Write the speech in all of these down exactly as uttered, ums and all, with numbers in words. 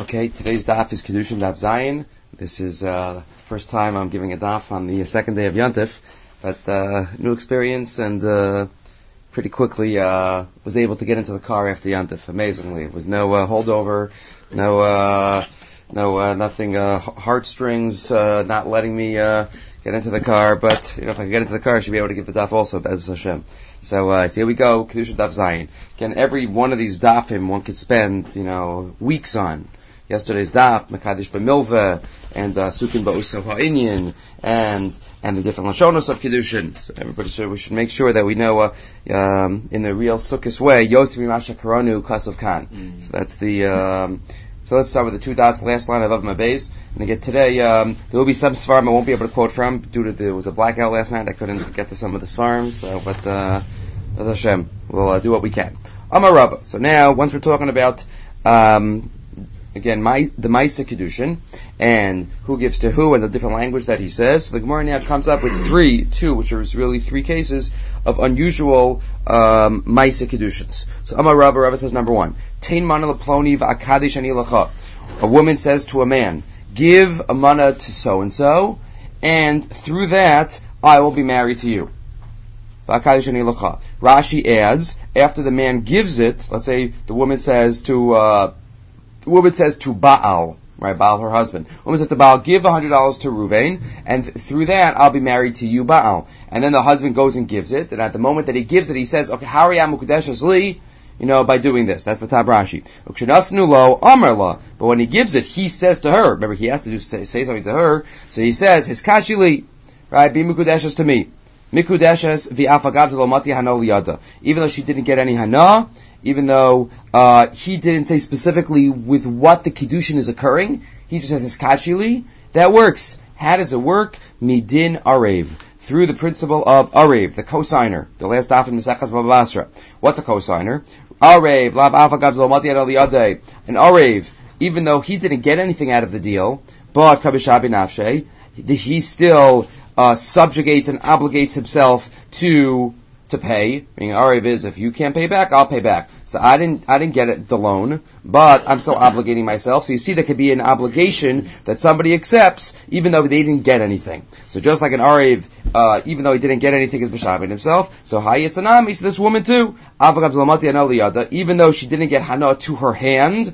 Okay, today's daf is Kedushin Daf Zayin. This is uh, the first time I'm giving a daf on the second day of Yontif, but uh, new experience and uh, pretty quickly uh, was able to get into the car after Yontif. Amazingly, it was no uh, holdover, no uh, no uh, nothing, uh, heartstrings uh, not letting me uh, get into the car. But you know, if I can get into the car, I should be able to give the daf also, Bez Hashem. So, uh, so here we go, Kedushin Daf Zayin. Again, every one of these dafim one could spend, you know, weeks on. Yesterday's daf, Mekadesh B'Milveh, and uh, Sukin Ba'usav Ha'inyan, and and the different Lashonos of Kedushin. So everybody should, we should make sure that we know, uh, um, in the real Sukkos way, Yosef Mimasha Karanu Kasav Khan. Mm. So that's the, um, so let's start with the two dots, the last line of Av Mabez. And again, today, um, there will be some Svarim I won't be able to quote from, due to the, there was a blackout last night, I couldn't get to some of the Svarim, so, but, uh, Bez Hashem, we'll uh, do what we can. Amar Rava. So now, once we're talking about, um, Again, my, the Maisa Kedushin, and who gives to who, and the different language that he says. So the Gemara now comes up with three, two, which are really three cases of unusual um, Maisa Kedushins. So Amar Rava, Rava says number one, Tein mana leploni v'akadish ani lacha. A woman says to a man, give a mana to so-and-so, and through that, I will be married to you. V'akadish ani lacha. Rashi adds, after the man gives it, let's say the woman says to, uh, The woman says to Baal, right, Baal, her husband. The woman says to Baal, give one hundred dollars to Ruvain, and through that, I'll be married to you, Baal. And then the husband goes and gives it, and at the moment that he gives it, he says, okay, Hariyam Ukudeshes Li, you know, by doing this. That's the Tab Rashi. But when he gives it, he says to her, remember, he has to do, say, say something to her, so he says, Hiskachi Li, right, be Mukudeshes to me. Mikudeshes v'afagav lo mati hana liyada. Even though she didn't get any hana, even though uh, he didn't say specifically with what the kiddushin is occurring, he just says hiskachili. That works. How does it work? Midin arev, through the principle of arev, the cosigner. The last daf in Mesechas Baba Basra. What's a cosigner? Arev lav afagav lo mati hana liyada. An arev, even though he didn't get anything out of the deal, but kabishabi nafshe, he still uh, subjugates and obligates himself to to pay. Meaning, Arev is, if you can't pay back, I'll pay back. So I didn't I didn't get it, the loan, but I'm still obligating myself. So you see, there could be an obligation that somebody accepts, even though they didn't get anything. So just like an Arev, uh, even though he didn't get anything, is b'shabin himself. So Hayitzanami, so this woman too, even though she didn't get hana to her hand,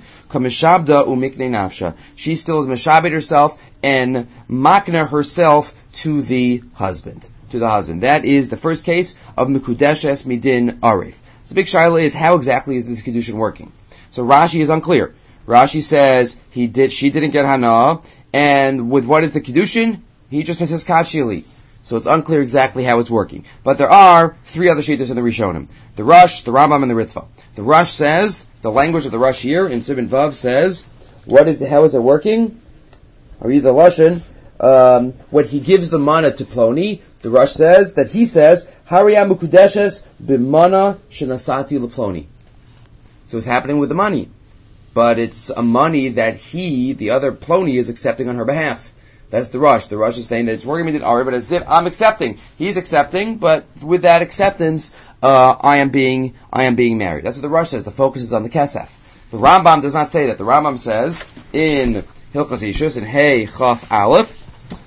she still is meshabed herself and makna herself to the husband. To the husband. That is the first case of Mikudeshes Midin Arif. So the big shaila is, how exactly is this Kedushin working? So Rashi is unclear. Rashi says he did, she didn't get hana, and with what is the Kedushin? He just says his kachili. So it's unclear exactly how it's working. But there are three other shittas in the Rishonim. The Rush, the Rambam, and the Ritva. The Rush says, the language of the Rush here in Sibin Vav says, what is, how is it working? I read the Lashon. Um, when he gives the mana to Ploni, the Rush says that he says, Hariyam Mukudeshes b'mana shenasati leploni. So it's happening with the money. But it's a money that he, the other Ploni, is accepting on her behalf. That's the Rush. The Rush is saying that it's working with an Ari, but as if I'm accepting. He's accepting, but with that acceptance, uh, I am being, I am being married. That's what the Rush says. The focus is on the Kesef. The Rambam does not say that. The Rambam says in Hilchos Ishus, in Hey Chaf Aleph,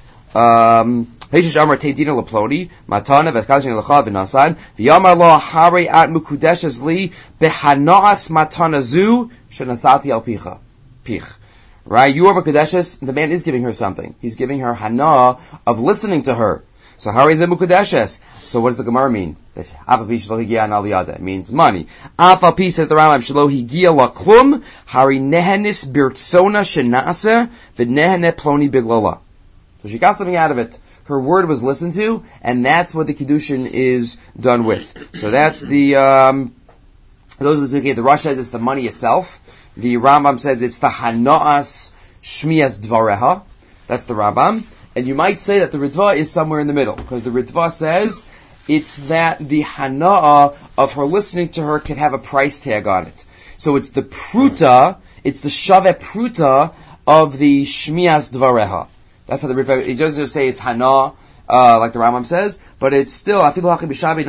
um, Heishish Amar Teidina Leploni, Matana Veskazin Lechav V'Nasan, V'Yamar Lo Hari At Mukudeshes Li Behanaas Matana Zu Shenasati Al Picha. Pich. Right? You are Mukudeshes, the man is giving her something. He's giving her Hana of listening to her. So Hari is a Mukudeshes. So what does the Gemara mean? That Afapi Shelo Higia An Aliyada. It means money. Afapi, says the Rambam, Shelo Higia Laklum, Hari Nehenis Birtsona Shenase, V'Nehene Ploni Biglala. So she got something out of it. Her word was listened to, and that's what the Kedushin is done with. So that's the, um, those of the, the Rush says it's the money itself. The Rambam says it's the Hanaas Shmias Dvareha. That's the Rambam. And you might say that the Ritva is somewhere in the middle, because the Ritva says it's that the Hana'ah of her listening to her can have a price tag on it. So it's the Pruta, it's the Shaveh Pruta of the Shmias Dvareha. That's how the Ritva, it doesn't just say it's Hana, uh, like the Rambam says, but it's still, afilu hachi b'shabed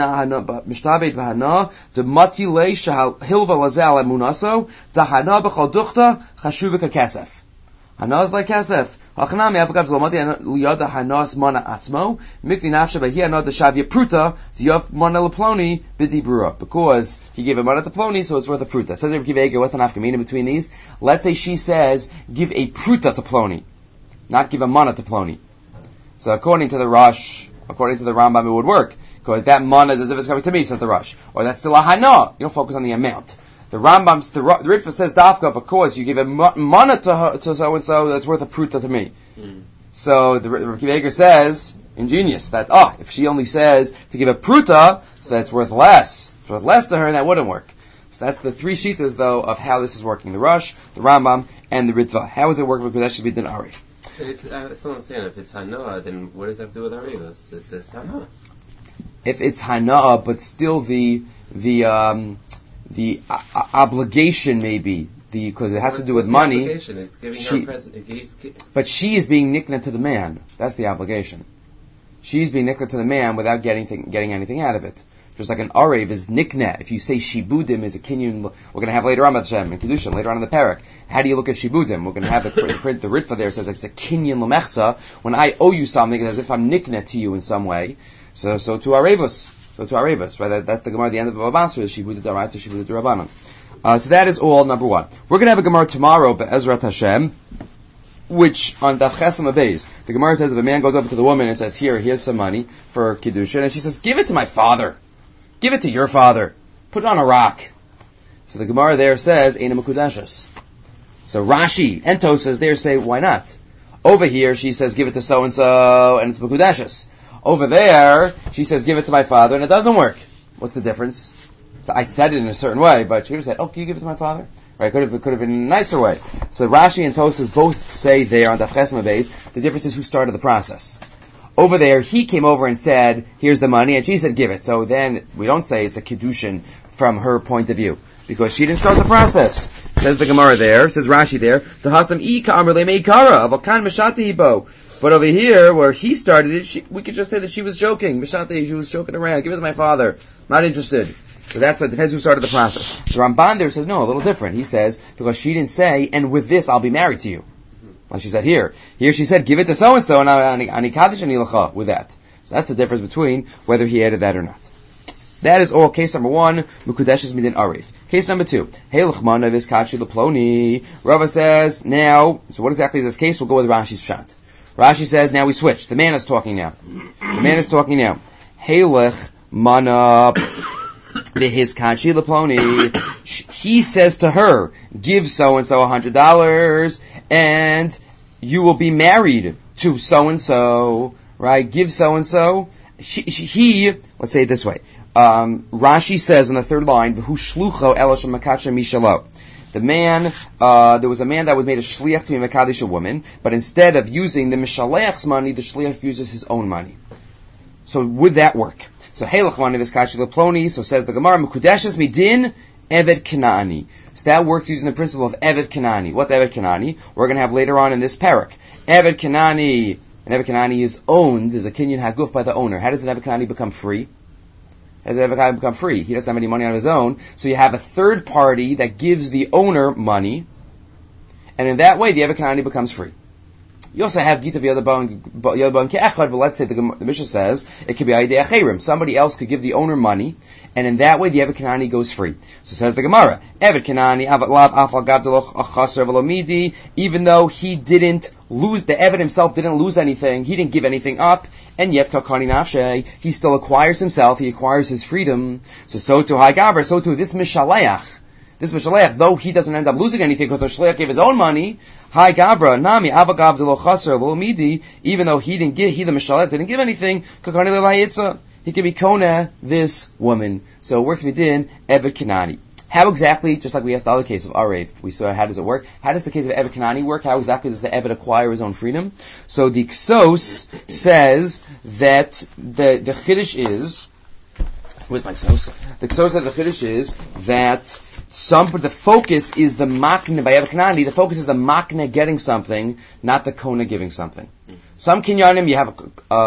v'hana, the mati le shahil v'lazel emunaso, dahana b'chol duchta, chashuv k'kesef. Hana is like kesef. Hachanami avagav zlomati liyada hanas mana atzmo, mikni nafsha b'hi hana d'shavya pruta, ziyov mana leploni b'di brura. Because he gave a mana to ploni, so it's worth a pruta. Says Rabbi Akiva Eiger, what's the nafkamina between these? Let's say she says, give a pruta to ploni, not give a mana to ploni. So according to the Rosh, according to the Rambam, it would work. Because that mana is as if it's coming to me, says the Rosh. Or that's still a hana. You don't focus on the amount. The Rambam, the, the Ritva says dafka, because you give a mana to her, to so and so, that's worth a pruta to me. Mm. So the Rabbi Akiva Eiger says, ingenious, that, oh, if she only says to give a pruta, so that's worth less. It's worth less to her, and that wouldn't work. So that's the three shitas, though, of how this is working. The Rosh, the Rambam, and the Ritva. How is it working? Because that should be din arif. If, uh, someone's saying, if it's hanoah, then what does that have to do with arivos? It says hanoah. If it's hanoah, but still the, the, um, the uh, obligation maybe, the, because it has What's, to do with what's money. The obligation? It's giving she, her a present. It's, but she is being nikna to the man. That's the obligation. She's being nikna to the man without getting th- getting anything out of it. Just like an arev is nikna. If you say shibudim is a kinyan, we're going to have later on Hashem and Kedushin, later on in the parak. How do you look at shibudim? We're going to have the print, print the ritva there says it's a kinyan lemechza. When I owe you something, it's as if I'm nikna to you in some way. So, so to arevus. So to arevus, right? That, that's the Gemara at the end of the Baba Basra, is shibudim daraisa, shibudim darabanan. Uh, so that is all number one. We're going to have a Gemara tomorrow, Be'ezrat Hashem, which on Daf Chesam Abeis, the Gemara says if a man goes over to the woman and says, here, here's some money for Kedushin, and she says, give it to my father. Give it to your father. Put it on a rock. So the Gemara there says, Eina Mekudashas. So Rashi and Tosas there say, why not? Over here, she says, give it to so-and-so, and it's Mekudashas. Over there, she says, give it to my father, and it doesn't work. What's the difference? So I said it in a certain way, but she could have said, oh, can you give it to my father? Right? Could have, it could have been in a nicer way. So Rashi and Tosas both say there on Daf Chesam Abeis, the difference is who started the process. Over there, he came over and said, here's the money, and she said, give it. So then, we don't say it's a Kedushin from her point of view, because she didn't start the process. Says the Gemara there, says Rashi there, Tahasam ika amrle meikara, avakan mishati hibo. But over here, where he started it, she, we could just say that she was joking. Mishati, she was joking around. Give it to my father. Not interested. So that's, it depends who started the process. The Ramban there says, no, a little different. He says, because she didn't say, and with this, I'll be married to you. Like she said here. Here she said, give it to so-and-so, and ani kaddish ani lacha, with that. So that's the difference between whether he added that or not. That is all. Case number one, Mukudeshes midin arif. Case number two, Hey l'chmana v'skachi l'ploni. Rava says, now, so what exactly is this case? We'll go with Rashi's pshat. Rashi says, now we switch. The man is talking now. The man is talking now. Hey l'chmana v'hiskachi l'ploni. He says to her, give so-and-so a hundred dollars, and you will be married to so-and-so, right? Give so-and-so. She, she, he, let's say it this way. Um, Rashi says on the third line, V'hu shlucho elash makacha mishalo. The man, uh, there was a man that was made a shliach to be mekadesh a woman, but instead of using the mishalech's money, the shliach uses his own money. So would that work? So Heilach mani v'skachi leploni, so says the Gemara, Mekudeshes midin Eved Kanani. So that works using the principle of Eved Kanani. What's Eved Kanani? We're going to have later on in this parak. Eved Kanani, and Eved Kanani is owned, is a kinyan haguf by the owner. How does an Eved Kanani become free? How does an Eved Kanani become free? He doesn't have any money on his own, so you have a third party that gives the owner money, and in that way the Eved Kanani becomes free. You also have Gita v'Yadaban Ke'echad, but let's say the, the Mishnah says it could be Aidei Acherim. Somebody else could give the owner money, and in that way the Eved Kanani goes free. So says the Gemara, Eved Kanani Avat Afal Gavdeloch Achaser V'Lomidi. Even though he didn't lose, the Eved himself didn't lose anything, he didn't give anything up, and yet Kakani Nafshe, he still acquires himself, he acquires his freedom. So so to Hai Gaver, so to this Mishaleach. This Mishaleach, though he doesn't end up losing anything because the Mishaleach gave his own money, Hi Gavra, Nami, Avagav de lo Chaser, lo Midi, even though he didn't give, he the Mishaleach didn't give anything, Kakani Lelayitza, he can be Kona, this woman. So it works midin, Eved Kanani. How exactly, just like we asked the other case of Arev, we saw how does it work? How does the case of Eved Kanani work? How exactly does the Eved acquire his own freedom? So the Ksos says that the, the Chiddush is, where's my Ksos? The Ksos of the Chiddush is that Some, the focus is the makna by Eved Kanani. The focus is the makna getting something, not the kona giving something. Some kinyanim, you have a, uh,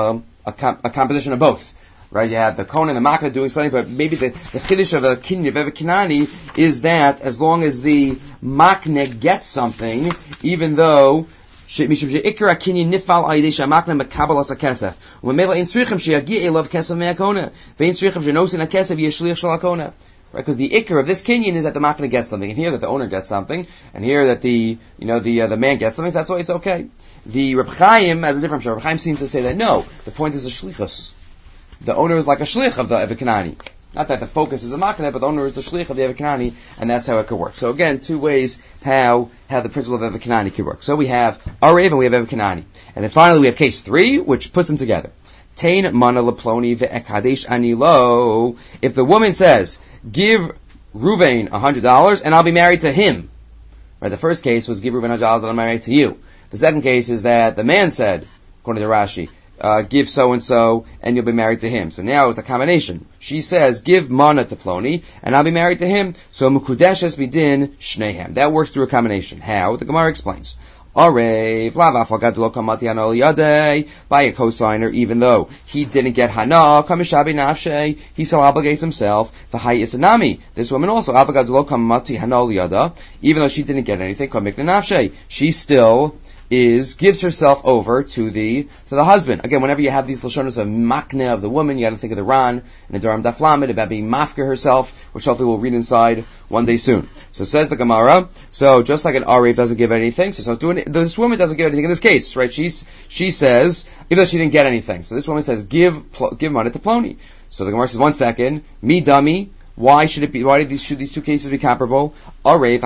a, com- a composition of both. Right, you have the Kohen and the Makna doing something, but maybe the, the Chiddush of a Kinyan of Eved Kanani is that as long as the Makna gets something, even though Mishum she'ikra Kinyan nifal al yidei she'amakna mekabel as a kesef. U'memela ein tzrichem she'yagi elav kesef me'akona. Ve'ein tzrichem she'nosin ha'kesef yeshliach shel hakona. Right, because the ikr of this Kinyan is that the Makna gets something, and here that the owner gets something, and here that the, you know, the, uh, the man gets something, so that's why it's okay. The Reb Chaim has a different Reb Chaim seems to say that no, the point is a shlichus. The owner is like a shlich of the Eved Kanani. Not that the focus is the Makna, but the owner is the shlich of the Eved Kanani, and that's how it could work. So again, two ways how, how the principle of Eved Kanani could work. So we have Arev and we have Eved Kanani. And then finally we have case three, which puts them together. Tain mana leploni ve'ekadesh ani lo. If the woman says, give Ruvain a hundred dollars and I'll be married to him. Right, the first case was give Ruvain a hundred dollars and I'm married to you. The second case is that the man said, according to Rashi, Uh, give so-and-so, and you'll be married to him. So now it's a combination. She says, give mana to Ploni, and I'll be married to him. So mukudeshes bidin shnehem. That works through a combination. How? The Gemara explains. Arev, lav afal lo kamati hanol yadei, by a cosigner, even though he didn't get hana, kamishabi nafshe, he still obligates himself. The hay isanami. This woman also, afal lo kamati hanol yada, even though she didn't get anything, kamikna nafshe, she still is, gives herself over to the, to the husband. Again, whenever you have these lashonos of makne of the woman, you gotta think of the Ran and the Durham Daflamid about being mafker herself, which hopefully we'll read inside one day soon. So says the Gemara, so just like an Arif doesn't give anything, so, so doing, this woman doesn't give anything in this case, right? She's, she says, even though she didn't get anything. So this woman says, give, give money to Ploni. So the Gemara says, one second, me dummy, why should it be, why did these, should these two cases be comparable? Arev,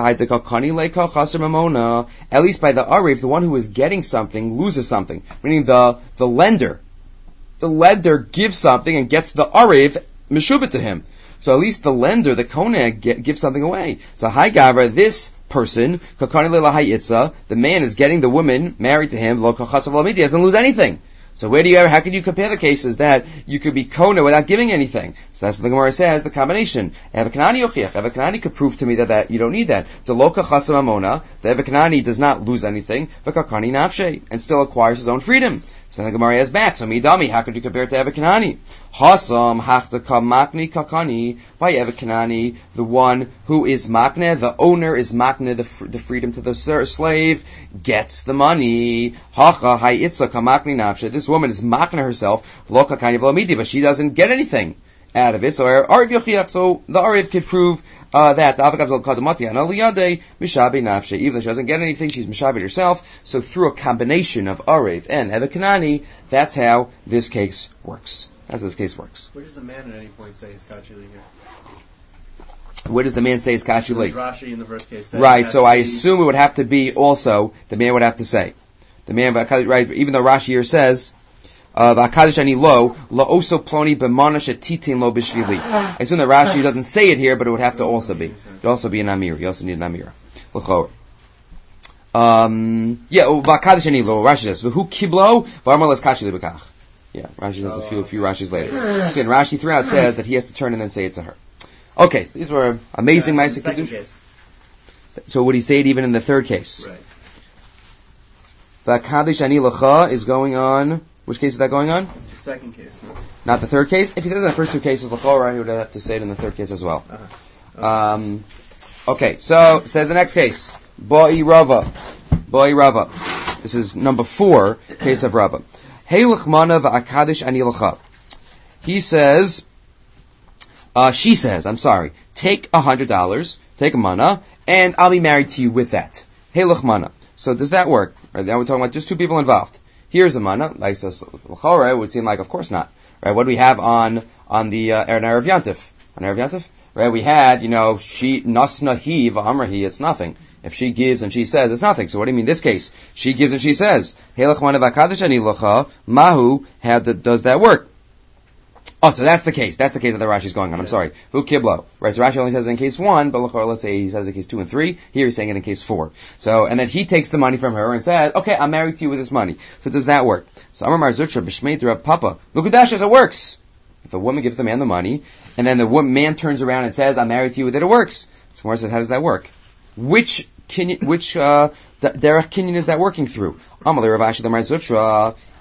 at least by the Arev, the one who is getting something loses something. Meaning the, the lender. The lender gives something and gets the Arev meshubit to him. So at least the lender, the Koneg, get, gives something away. So Hai Gavra, this person, the man is getting the woman married to him, he doesn't lose anything. So where do you ever, how can you compare the cases that you could be kona without giving anything? So that's what the Gemara says, the combination. Eved Kanani yochiach. Eved Kanani could prove to me that, that you don't need that. The loka chasam amona, the Eved Kanani does not lose anything, v'kakani nafshe, and still acquires his own freedom. So the Gemara has back. So midami, how could you compare it to Eved Kanani? Hasam hafta makni kakani, by Eved Kanani, the one who is makne, the owner is makne, the, fr- the freedom to the ser- slave, gets the money. Hacha hayitza kamakni nafshe, this woman is makne herself, lo kakani v'lamidi, but she doesn't get anything out of it. So Ariv yochiach, so the Ariv could prove Uh, that the even though she doesn't get anything, she's mishabed herself. So through a combination of Arev and Eved Kanani, that's how this case works. That's how this case works. Where does the man at any point say his kachuli here? Where does the man say his kachuli? Rashi in the first case says right. So I assume it would have to be also the man would have to say the man. Right. Even though Rashi here says. Uh, I assume that Rashi doesn't say it here, but it would have to also be. It would also be an Amir. You also need an Amir. Um, yeah, Rashi says, V'hu kiblo, v'armalas kashi lebekach. Yeah, Rashi says a few, a few Rashis later. Again, Rashi throughout says that he has to turn and then say it to her. Okay, so these were amazing yeah, Ma'aseh Kiddush. So would he say it even in the third case? Right. V'akadosh ani lecha is going on. Which case is that going on? The second case. No? Not the third case? If he says in the first two cases, l'chora, he would have to say it in the third case as well. Uh-huh. Okay. Um, okay, so, says the next case. Bo'i Rava. Bo'i Rava. This is number four, case of Rava. Hey l'chmana v'akadish ani l'cha. He says, uh, she says, I'm sorry, take a hundred dollars, take a mana, and I'll be married to you with that. Hey l'chmana. So does that work? Right, now we're talking about just two people involved. Here's a mana, like so, l'chora, it would seem like, of course not. Right, what do we have on, on the, uh, Erev Yantif? On Erev Yantif? Right, we had, you know, she, nasna hi, v'amrahi, it's nothing. If she gives and she says, it's nothing. So what do you mean in this case? She gives and she says, Helach mana v'akadosh ani l'cha, mahu, how does that work? Oh, so that's the case. That's the case that the Rashi is going on. I'm sorry. Vu kiblo. Right, so Rashi only says it in case one, but let's say he says it in case two and three. Here he's saying it in case four. So, and then he takes the money from her and says, okay, I'm married to you with this money. So does that work? So Amar Mar Zutra, B'shmei Rav Papa. Lukudash says it works. If a woman gives the man the money, and then the woman, man turns around and says, I'm married to you with it, it works. So Mar says, how does that work? Which Kinyan, which, uh, derech Kinyan is that working through? Amalei Rav Ashi, the Mar Zutra,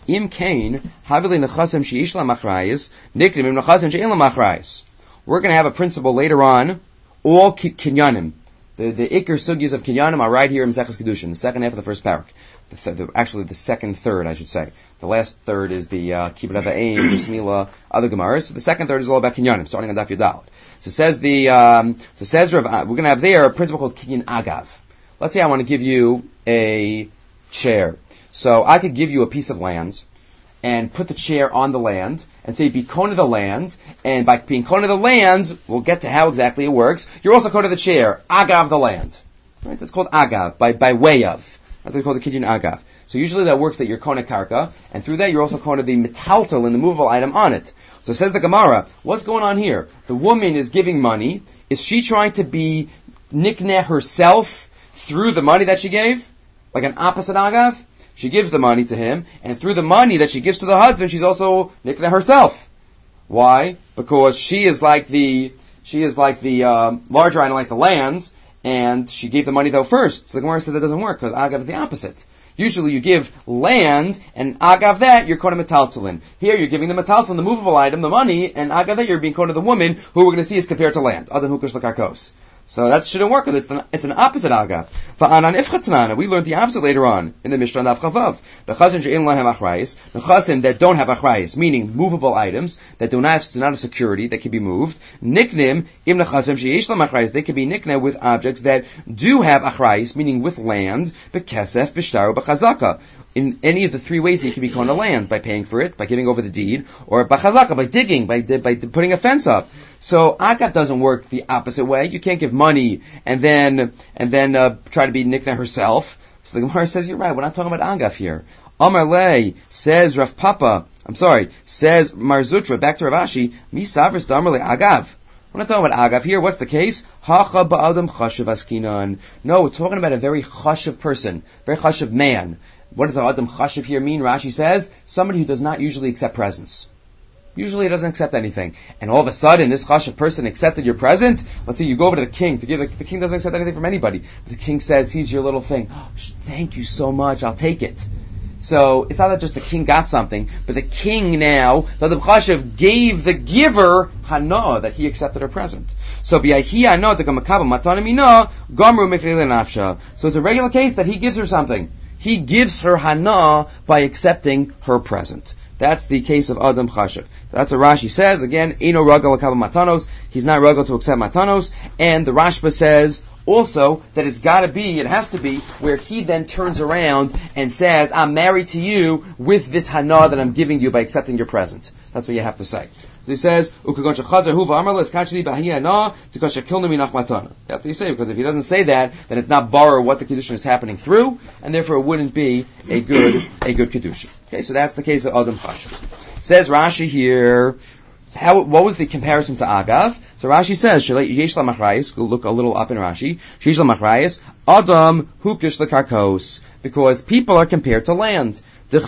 Im kain havili nechasim sheish la machrayis niknim im nechasim she'en la machrayis. We're going to have a principle later on. All ki- kinyanim, the the ikar sugyas of kinyanim are right here in Maseches Kedushin, the second half of the first parak. The th- the, actually, the second third, I should say. The last third is the uh, Kibbutz Avayim, Bris Milah, other Gemaras. So the second third is all about kinyanim, starting on Daf Yudalad. So says the um, so says Rav, uh, we're going to have there a principle called kinyan agav. Let's say I want to give you a chair. So I could give you a piece of land and put the chair on the land and say be kona the land, and by being kona the land, we'll get to how exactly it works. You're also kona the chair, agav the land. Right? That's called agav, by by way of. That's what we call the kinyan agav. So usually that works that you're kona karka, and through that you're also kona the metaltal and the movable item on it. So says the Gemara, what's going on here? The woman is giving money. Is she trying to be nikneh herself through the money that she gave? Like an opposite agav? She gives the money to him, and through the money that she gives to the husband, she's also nikneh herself. Why? Because she is like the she is like the um, larger item, like the land, and she gave the money though first. So the Gemara said that doesn't work because agav is the opposite. Usually you give land, and agav that, you're kona metaltalin. Here you're giving the metaltalin, the movable item, the money, and agav that, you're being kona the woman, who we're going to see is compared to land. Adam hukush l'karkos. So that shouldn't work, because it's, an- it's an opposite agav. Va'anan ifchatnana, we learned the opposite later on, in the Mishnah Daf Chavav. Nechasim she'en lahem achrayis, nechasim that don't have achrayis, meaning movable items, that do not have, do not have security, that can be moved. Niknim, im nechasim she'esh lahem achrayis, they can be niknem with objects that do have achrayis, meaning with land, bekesef, b'shtar, b'chazaka. In any of the three ways that you can be kona land, by paying for it, by giving over the deed, or b'chazaka, by digging, by, by putting a fence up. So agav doesn't work the opposite way. You can't give money and then and then uh, try to be nikna herself. So the Gemara says you're right. We're not talking about agav here. Amar lei, says Rav Papa. I'm sorry. Says Mar Zutra. Back to Rav Ashi. Mi savris damar le agav. We're not talking about agav here. What's the case? Hacha ba'adam chashav askinan. No, we're talking about a very chashav person, very chashav man. What does adam chashav here mean? Rashi says somebody who does not usually accept presents. Usually it doesn't accept anything. And all of a sudden, this chashav person accepted your present. Let's say you go over to the king to give the, the king doesn't accept anything from anybody. But the king says, here's your little thing. Oh, thank you so much. I'll take it. So it's not that just the king got something, but the king now, the Adam chashav gave the giver hana, that he accepted her present. So b'yahi hana degamakabel matana mina gamru mikri nafsha. So it's a regular case that he gives her something. He gives her hana by accepting her present. That's the case of Adam Chashav. That's what Rashi says. Again, Eino Ragal Akava Matanos. He's not Ragal to accept Matanos. And the Rashba says also that it's gotta be, it has to be, where he then turns around and says, I'm married to you with this hana that I'm giving you by accepting your present. That's what you have to say. So he says, Ukagoncha Chazer Huva Amarla Skachli Bahiyana Tukasha Kilnami Nachmatana. That's what you say, because if he doesn't say that, then it's not borrow what the Kedushin is happening through, and therefore it wouldn't be a good a good Kedushin. Okay, so that's the case of Adam Chashav. Says Rashi here, how, what was the comparison to Agav? So Rashi says, Yesh la Machrayis, go look a little up in Rashi, Yesh la Machrayis, Adam Hukish Karkos, because people are compared to land. The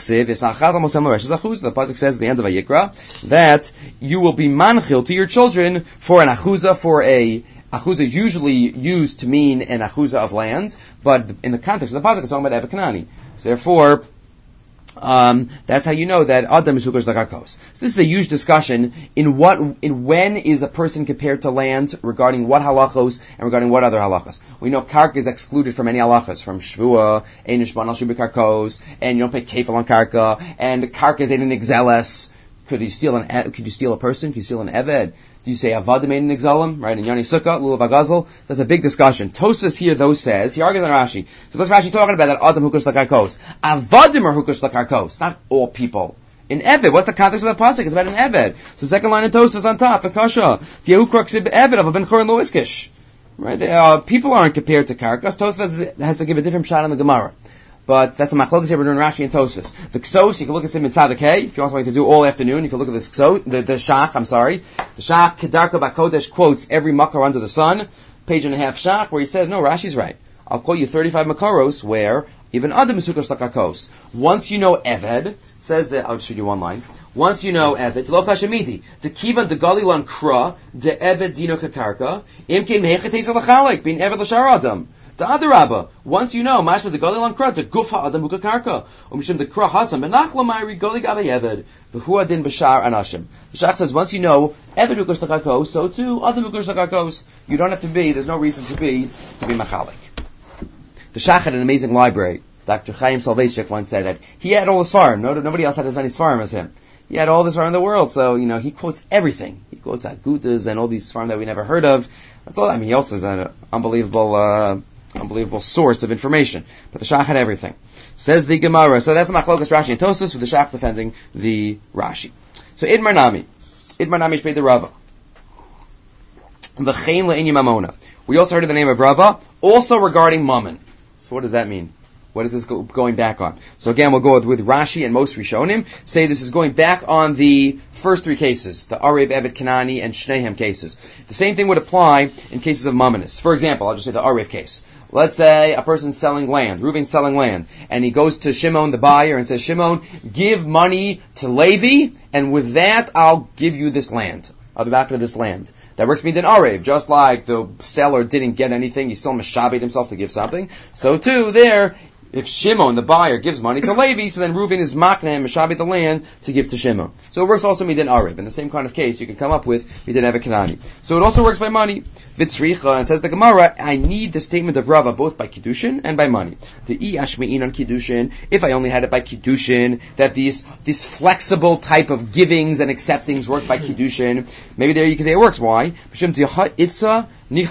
pasuk says at the end of Vayikra that you will be manchil to your children for an achuza, for a achuza is usually used to mean an achuza of land, but in the context of the pasuk it's talking about Evakanani. So therefore, Um, that's how you know that Adam is Hukash Lakarkos. So this is a huge discussion in what, in when is a person compared to land regarding what halachos and regarding what other halachos. We know karka is excluded from any halachos, from shvua, einish banal shubi karkos, and you don't pay kefil on karka, and karka is in an exeles. Could you steal an? Could you steal a person? Could you steal an eved? Do you say avadim ein exelim? Right in Yoni Sukkah, lulav agazel. That's a big discussion. Tosfos here though says he argues on Rashi. So what's Rashi talking about? That Adam hukush lakarkos, avadim are hukush lakarkos, not all people. In eved, what's the context of the pasuk? It's about an eved. So second line in Tosfos on top. Akasha tiyahu kraksib eved of ben chorin loiskish. Right, they, uh, people aren't compared to karkas. Tosfos has to give a different shot on the Gemara. But that's a machlokas here. We're doing Rashi and Tosfos. The Ksos, you can look at some in Tzaddik Hey. If you want something to do all afternoon, you can look at this Ksos, the, the Shach, I'm sorry. The Shach, Kedarka Bakodesh quotes every makar under the sun, page and a half Shach, where he says, no, Rashi's right. I'll call you thirty-five makaros where even Adam Mesukas Lakakos. Once you know Eved, says that, I'll just read you one line. Once you know Eved, Lo Kashamiti, the Kivan, the Galilan Kra, the Eved Dino Kakarka, Imkin Mechetes Alachalik, being Eved Lashar Adam. The Adarabba, once you know, Mashma the Galilan Kra, the Gufa Adam Hukakarka, Umishim the Kra Hasam, Menachla Mairi Gali Gabe Eved, the Huadin Bashar Anashim. The Shach says, once you know Eved Hukash Lakakos, so too Adam Hukash Lakakos. You don't have to be, there's no reason to be, to be Machalik. The Shach had an amazing library. Doctor Chaim Soloveitchik once said that he had all the Svarim. No, nobody else had as many Svarim as him. He had all the Svarim in the world, so, you know, he quotes everything. He quotes Agudas and all these Svarim that we never heard of. That's all. I mean, he also is an unbelievable, uh, unbelievable source of information. But the Shach had everything. Says the Gemara. So that's Machlokas Rashi and Tosfos with the Shach defending the Rashi. So Idmar Nami. Idmar Nami paid the Rava. V'chein le'inyi mamona. We also heard of the name of Rava, also regarding Mammon. So what does that mean? What is this go, going back on? So again, we'll go with, with Rashi and most Rishonim. Say this is going back on the first three cases, the Arev, Evet, Kanani, and Shnehem cases. The same thing would apply in cases of Mammonis. For example, I'll just say the Arev case. Let's say a person's selling land, Reuven's selling land, and he goes to Shimon, the buyer, and says, Shimon, give money to Levi, and with that, I'll give you this land. I'll be back to this land. That works me in Arev. Just like the seller didn't get anything, he still mishabed himself to give something. So too, there, if Shimon, the buyer, gives money to Levi, so then Reuven is makna and mishabed the land to give to Shimon. So it works also midin Arev. In the same kind of case, you can come up with midin Evet Kanani. So it also works by money. Vitzricha, and says the Gemara, I need the statement of Rava both by Kiddushin and by money. The I Ashmein on Kiddushin, if I only had it by Kiddushin, that these, these flexible type of givings and acceptings work by Kiddushin, maybe there you can say it works. Why? Principle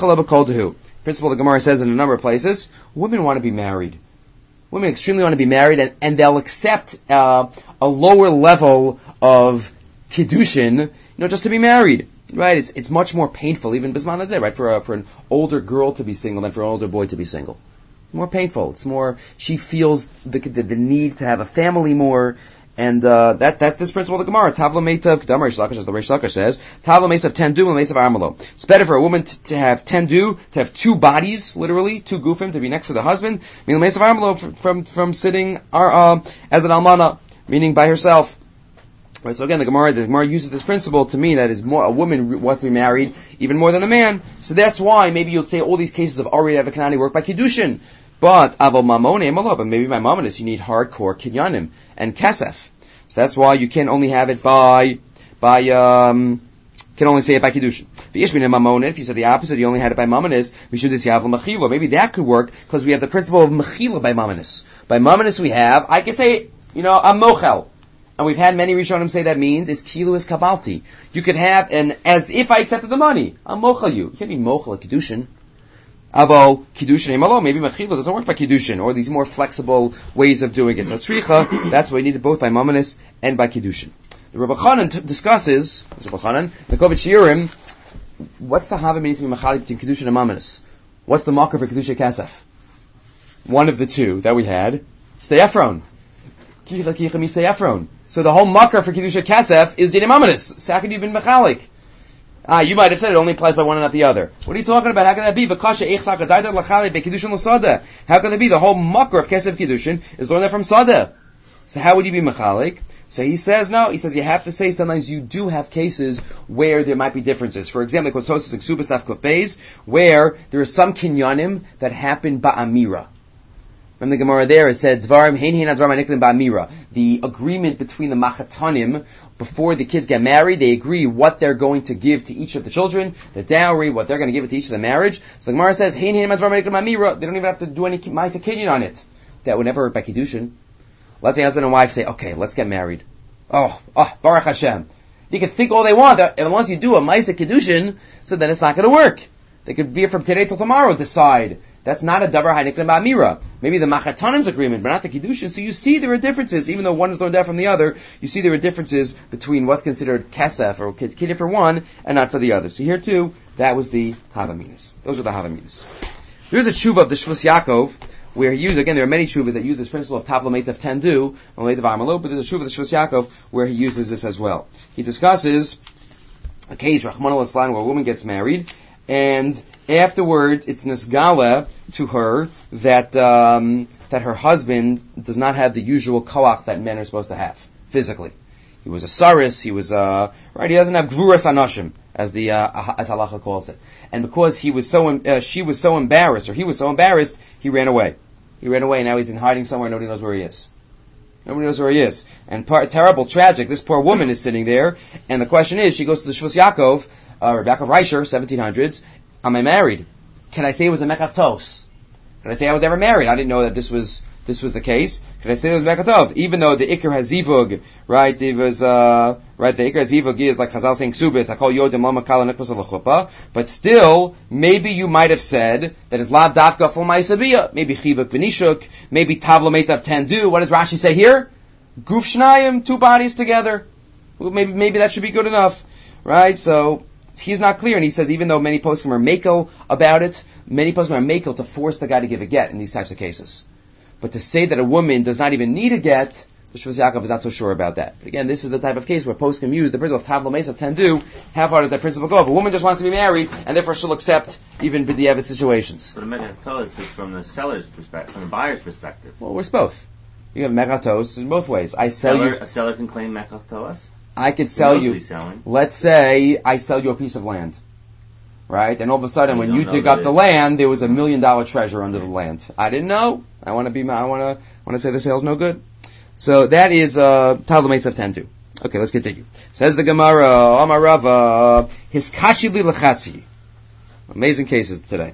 the Gemara says in a number of places, women want to be married. Women extremely want to be married, and, and they'll accept uh, a lower level of Kiddushin, you know, just to be married. Right? It's it's much more painful, even Bisman Hazeh, right? For a, for an older girl to be single than for an older boy to be single. More painful. It's more, she feels the the, the need to have a family more, and uh, that that's this principle of the Gemara. Tavla meitav k'dam Reish Lakish, as the Reish Lakish says, Tavla meitav tendu and meitav armalo. It's better for a woman to, to have tendu, to have two bodies, literally two gufim, to be next to the husband, meaning meitav armalo from, from from sitting uh, as an almana, meaning by herself. Right, so again, the Gemara, the Gemara uses this principle to mean that is more a woman wants to be married even more than a man. So that's why maybe you'll say all these cases of Arev, Evet, Kanani work by Kiddushin. But Aval Mamone Emalo, but maybe by Mamonis you need hardcore Kinyanim and Kesef. So that's why you can only have it by by um can only say it by Kiddushin. If you said the opposite, you only had it by Mamonis, we should say Yavel Mechila. Maybe that could work because we have the principle of Mechila by Mamonis. By Mamonis we have, I can say, you know, a Mochel. And we've had many Rishonim say that means is kilu is kabalti. You could have an as if I accepted the money. I'm mochel you. You can't be mochel a kiddushin. Aval kiddushin emalo. Maybe mechila doesn't work by kiddushin, or these more flexible ways of doing it. So tzricha, that's why you need it both by mamonis and by kiddushin. The Rebbe Chanan t- discusses, Rebbe Chanan, the Kovach Shiurim, what's the hava meaning to be machalik between kiddushin and mamonis? What's the marker for kiddushin kasef? One of the two that we had, stay Ephron. Kicha kicha misay Ephron. So the whole makar for Kiddusha Kasef is Dinei Mamonis. So how could you have been Mechalik? Ah, you might have said it only applies by one and not the other. What are you talking about? How can that be? V'kasha eichsak adayder lachalik beKiddushin l'sadeh. How can that be? The whole makar of Kasef Kiddushin is learned that from Sadeh. So how would you be Mechalik? So he says, no, he says you have to say sometimes you do have cases where there might be differences. For example, like Kostosis and Ksubas Daf Kuf Beis, where there are some kinyanim that happen ba'amira. From the Gemara there, it said, Dvarim hein hein advarim haniklim ba'amira. The agreement between the machatanim, before the kids get married, they agree what they're going to give to each of the children, the dowry, what they're going to give it to each of the marriage. So the Gemara says, hein hein advarim haniklim ba'amira. They don't even have to do any ma'aseh kinyan on it. That would never work by Kiddushin. Let's say husband and wife say, okay, let's get married. Oh, oh, Baruch Hashem. You can think all they want, and unless you do a ma'aseh Kiddushin, so then it's not going to work. They could be from today till tomorrow decide. That's not a davar haniklim ba'amira. Maybe the machatanim's agreement, but not the kiddushin. So you see there are differences, even though one is learned out from the other. You see there are differences between what's considered kesef or kiddush for one and not for the other. So here too, that was the havaminas. Those are the havaminas. There's a tshuva of the Shvus Yaakov where he used, again, there are many shuvas that use this principle of tavla meitav tendu, but there's a shuva of the Shvus Yaakov where he uses this as well. He discusses a case, Rachmana Litzlan, where a woman gets married, and afterwards it's nisgala to her that um, that her husband does not have the usual koach that men are supposed to have physically. He was a saris, he was uh right. He doesn't have gvuras anashim, as the uh, as halacha calls it. And because he was so uh, she was so embarrassed, or he was so embarrassed, he ran away. He ran away. And now he's in hiding somewhere. Nobody knows where he is. Nobody knows where he is. And par- terrible, tragic. This poor woman is sitting there, and the question is, she goes to the Shvus Yaakov, uh, Rebbe Yaakov Reicher, seventeen hundreds. Am I married? Can I say it was a mekach tos? Can I say I was ever married? I didn't know that this was this was the case. Can I say it was mekach tov? Even though the ikar has zivug, right? It was uh, right. The ikar has zivug is like Chazal saying ksubis. I call yodim lama kala nekos alachupa. But still, maybe you might have said that it's lav dafka full ma'isabiyah. Maybe chivuk v'nishuk. Maybe tavla meitav tendu. What does Rashi say here? Guf shnayim, two bodies together. Well, maybe maybe that should be good enough, right? So he's not clear, and he says even though many poskim are makel about it, many poskim are makel to force the guy to give a get in these types of cases. But to say that a woman does not even need a get, the Shvus Yaakov is not so sure about that. But again, this is the type of case where poskim use the principle of tavla meis of tendu, half-hearted that principle go. If a woman just wants to be married, and therefore she'll accept even b'diavad situations. But the megatos is from the seller's perspective, from the buyer's perspective. Well, where's both? You have megatos in both ways. I sell seller, you. A seller can claim megatos. I could sell you. Let's say I sell you a piece of land, right? And all of a sudden, You when don't you know dig that up the it's- land, there was a million dollar treasure under the land. I didn't know. I want to be. I want to. Want to say the sale's no good. So that is uh, Talmud Meitzav Tentu. Okay, let's continue. Says the Gemara, Amar Rava, Hiskachi li lechatzi. Amazing cases today.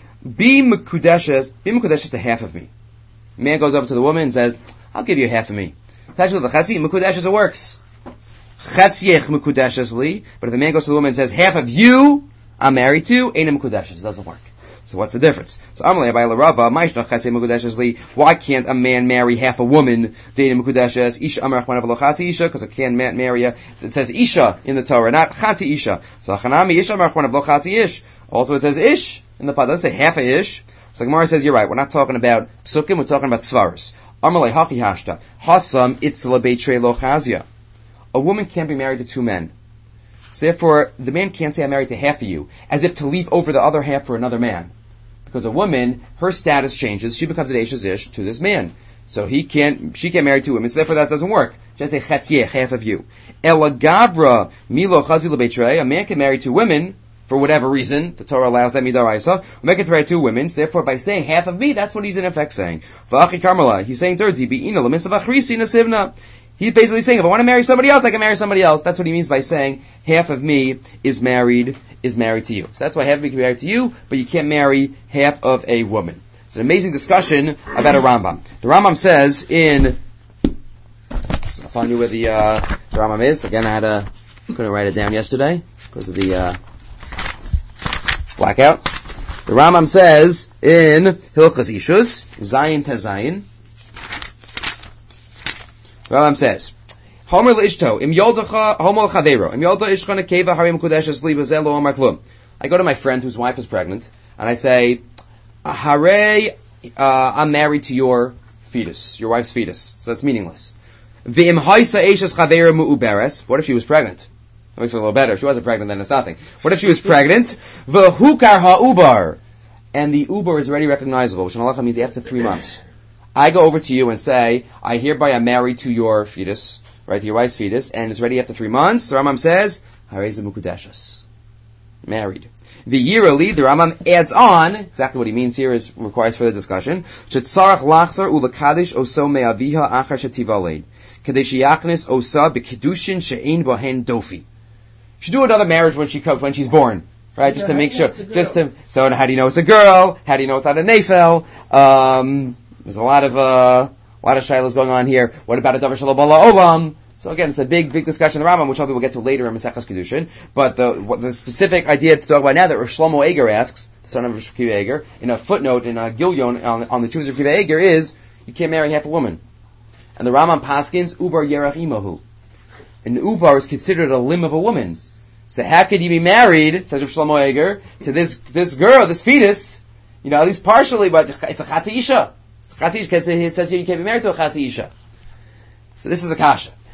Be mekudeshes. Be mekudeshes to half of me. Man goes over to the woman and says, "I'll give you half of me." Hiskachi li lechatzi. Mekudeshes, it works. Chatziech mekudeshes li. But if a man goes to the woman and says, "Half of you, I'm married to," ain't a mekudeshes. It doesn't work. So what's the difference? So Amalei Abai Rava, Ma'ishnach Chatzei Mekudeshes li. Why can't a man marry half a woman? Ve'ein Mekudeshes Isha Amar Achmanav Lo Chati Isha, because a can man marry a. It says Isha in the Torah, not Chati Isha. So Chanami Isha Amar Achmanav Lo Chati Ish. Also it says Ish in the Pad. It doesn't say half a Ish. So Gemara says you're right. We're not talking about psukim. We're talking about svaros. Amalei Haki Hashta Hasam Itzla Beitrei Lo Chazia. A woman can't be married to two men. So therefore, the man can't say I'm married to half of you, as if to leave over the other half for another man. Because a woman, her status changes, she becomes an Eishes Ish to this man. So he can't, she can't marry two women, so therefore that doesn't work. She has to say Chetzieh, half of you. Ela Gabra, Milo Chazi Lebeitrei, a man can marry two women, for whatever reason, the Torah allows that midaraisa, a man can marry two women, so therefore by saying half of me, that's what he's in effect saying. V'achi Karmela, he's saying third, Dibi'ina, Leminsa V'achrisi Nasivna. He's basically saying, if I want to marry somebody else, I can marry somebody else. That's what he means by saying, half of me is married, is married to you. So that's why half of me can be married to you, but you can't marry half of a woman. It's an amazing discussion about a Rambam. The Rambam says in, so I'll find you where the, uh, the Rambam is. Again, I had a, couldn't write it down yesterday, because of the, uh, blackout. The Rambam says in Hilchas Ishus, Zayin Tezayin, Rambam says, Homer l'ishto, im yoldacha, homo l'chaveiro, im yolda ishcha nekeva harim kudeshes li bazel lo omar klum. I go to my friend whose wife is pregnant, and I say, Hare, uh, I'm married to your fetus, your wife's fetus. So that's meaningless. V'im haisa eishes chaveiro mu'uberes. What if she was pregnant? That makes it a little better. If she wasn't pregnant, then it's nothing. What if she was pregnant? V'hukar ha'ubar. And the uber is already recognizable, which in halacha means after three months. I go over to you and say, I hereby am married to your fetus, right, to your wife's fetus, and it's ready after three months. The Rambam says, Harei mukudeshes. Married. The Yirali, the Rambam adds on, exactly what he means here is, requires further discussion, Shetzarach lachzar ulakadish oso me'aviha achar shetivaled. Kadesh yachnis osa b'kedushin she'ein bohen dofi. You should do another marriage when she comes, when she's born. Right, just to make sure, just to, so how do you know it's a girl? How do you know it's not a nefel? Um, There's a lot of uh, a lot of shilas going on here. What about a davar shelo bala olam? So again, it's a big, big discussion in the Rambam, which hopefully we'll get to later in Maseches Kedushin. But the what, the specific idea to talk about now that Rosh Shlomo Eger asks, the son of Rosh Kiva Eger, in a footnote in a Gilyon on, on the Chuvas of Kiva Eger is you can't marry half a woman. And the Rambam paskins ubar yerach imahu. An ubar is considered a limb of a woman. So how could you be married, says Rosh Shlomo Eger, to this this girl, this fetus? You know, at least partially, but it's a chatzi isha. It says here you can't be married to a chatzi isha. So this is a kasha.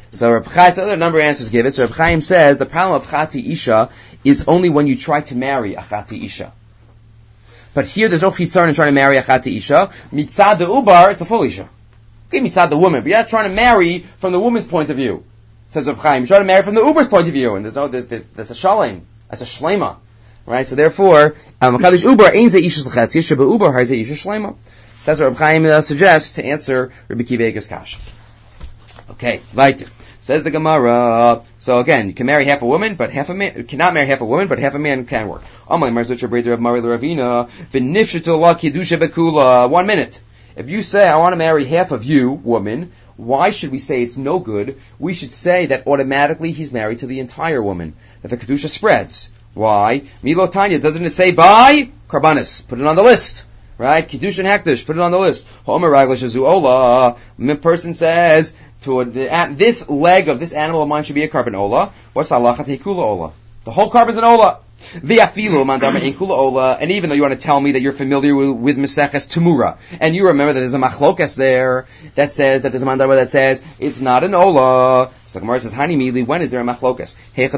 So Reb Chaim, so there are a number of answers given. So Reb Chaim says the problem of Chatzi Isha is only when you try to marry a Chatzi Isha. But here there's no chisaron in trying to marry a Chatzi Isha. Mitzad the Ubar, it's a full Isha. Okay, mitzad the woman, but you're not trying to marry from the woman's point of view. Says Reb Chaim, you're trying to marry from the Uber's point of view, and there's no, there's, there's, there's a shalem, that's a shlema. Right, so therefore, Makadosh Uber ain't ze isha l'chatzi, sheba Uber har ze isha shlema. That's what Reb Chaim uh, suggests to answer Rabbi Kiva Eiger's kasha. Okay, weiter. Says the Gemara. So again, you can marry half a woman, but half a man you cannot marry half a woman, but half a man can work. Amalei Marzucha Breder of Mari Ravina v'nifshatu la kiddusha bekula. One minute. If you say I want to marry half of you, woman, why should we say it's no good? We should say that automatically he's married to the entire woman. That the kedusha spreads. Why? Milo Tanya, doesn't it say by Karbanis? Put it on the list. Right? Kiddush and Hektish, put it on the list. Homer Raglish Azu Ola. A person says, to the, this leg of this animal of mine should be a carbon Ola. What's the halacha? Teikula Ola. The whole carbon's an Ola. V'afilu mandama inkula Ola. And even though you want to tell me that you're familiar with, with Meseches Tumura, and you remember that there's a machlokas there that says that there's a mandama that says it's not an Ola. So the Gemara says, Hani Mili, when is there a machlokas?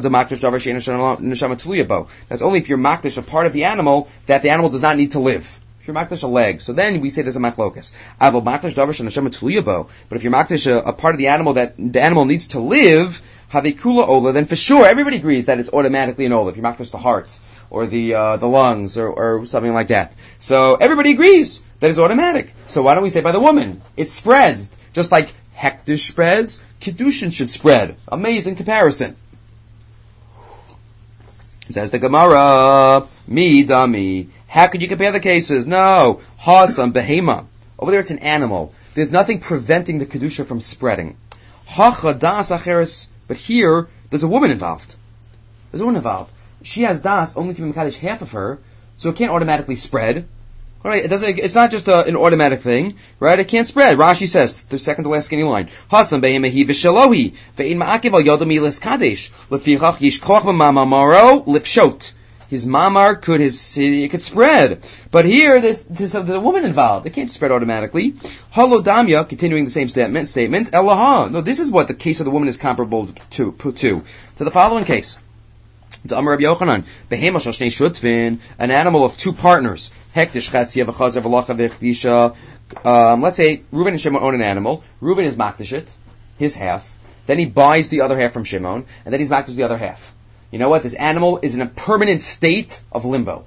That's only if you're makdish a part of the animal that the animal does not need to live. If you're makdish a leg, so then we say there's a machlokas. But if you're makdish a, a part of the animal that the animal needs to live, havikula ola, then for sure everybody agrees that it's automatically an ola. If you're makdish the heart or the uh, the lungs or, or something like that, so everybody agrees that it's automatic. So why don't we say by the woman? It spreads just like hektish spreads. Kiddushin should spread. Amazing comparison. Says the Gemara, mi dami. How could you compare the cases? No. Hasam behema. Over there it's an animal. There's nothing preventing the kedusha from spreading. Hacha das acheres. But here, there's a woman involved. There's a woman involved. She has das only to be mekadesh half of her, so it can't automatically spread. Right? It doesn't. It's not just a, an automatic thing, right? It can't spread. Rashi says the second to last skinny line. Hasam behemehi v'shalohi ve'in ma'akiv al yodam ilis kadesh lefichach yishkoch b'mamamaro lifshot. His mamar could his it could spread, but here there's, there's, a, there's a woman involved. It can't spread automatically. Halo damya, continuing the same statement. Statement. Elaha. No, this is what the case of the woman is comparable to. To, to the following case. To Amar Rabbi Yochanan, behema shel shnei shutvin, an animal of two partners. Hektish chatzia v'chazer v'lacha v'chdisha. Um, let's say Reuven and Shimon own an animal. Reuven is makdish it, his half. Then he buys the other half from Shimon, and then he's makdish the other half. You know what? This animal is in a permanent state of limbo.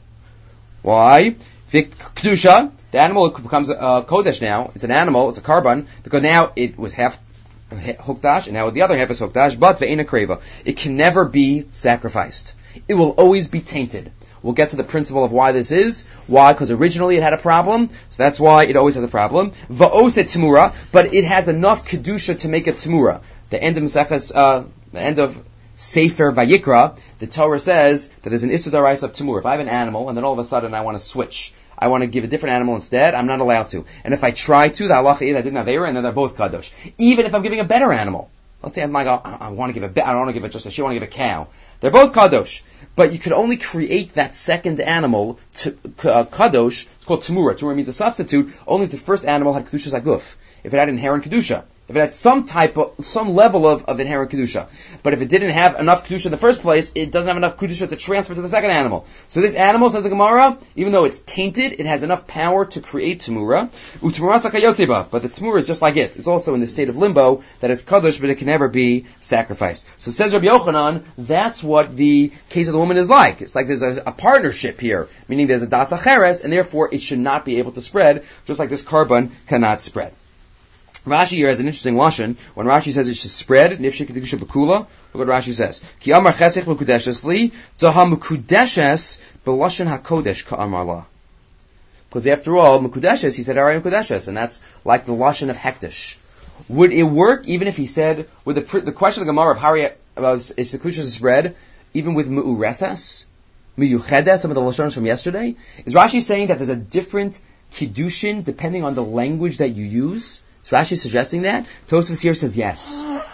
Why? Kedusha, the animal becomes a uh, kodesh now. It's an animal, it's a carbon, because now it was half hukdash, and now the other half is hukdash, but ve'ena kreva. It can never be sacrificed. It will always be tainted. We'll get to the principle of why this is. Why? Because originally it had a problem, so that's why it always has a problem. Va'oset tmura, but it has enough kedusha to make it tmura. The end of Maseches, uh, the end of Sefer Vayikra, the Torah says that there's an Issur D'Oraisa of Tamur. If I have an animal and then all of a sudden I want to switch, I want to give a different animal instead, I'm not allowed to. And if I try to, the halacha is I didn't have Eira, and then they're both kadosh. Even if I'm giving a better animal. Let's say I'm like, oh, I want to give a be- I don't want to give it just a sheep, I want to give a cow. They're both kadosh. But you could only create that second animal to uh, kadosh. It's called Tamura. Tamura means a substitute. Only if the first animal had kedusha zaguf. If it had inherent kedusha. If it had some type of, some level of, of inherent kedusha. But if it didn't have enough kedusha in the first place, it doesn't have enough kedusha to transfer to the second animal. So this animal, says the Gemara, even though it's tainted, it has enough power to create tamura. Utamura sakayotziba. But the tamura is just like it. It's also in the state of limbo, that it's kadosh, but it can never be sacrificed. So says Rabbi Yochanan, that's what the case of the woman is like. It's like there's a, a partnership here, meaning there's a das acheres, and therefore it should not be able to spread, just like this carbon cannot spread. Rashi here has an interesting lashon. When Rashi says it should spread, nifshik kedusha bekula, look what Rashi says. Ki amar chetzich mekudeshes li, taha mekudeshes belashon hakodesh ka'amar la. Because after all, mekudeshes, he said aray mekudeshes, and that's like the lashon of hektish. Would it work even if he said, with the the question of the Gemara of Hari about is the kedusha spread, even with meuresas, meyuchedes, some of the lashonos from yesterday? Is Rashi saying that there's a different kiddushin depending on the language that you use? Is Rashi suggesting that? Tosfos here says yes.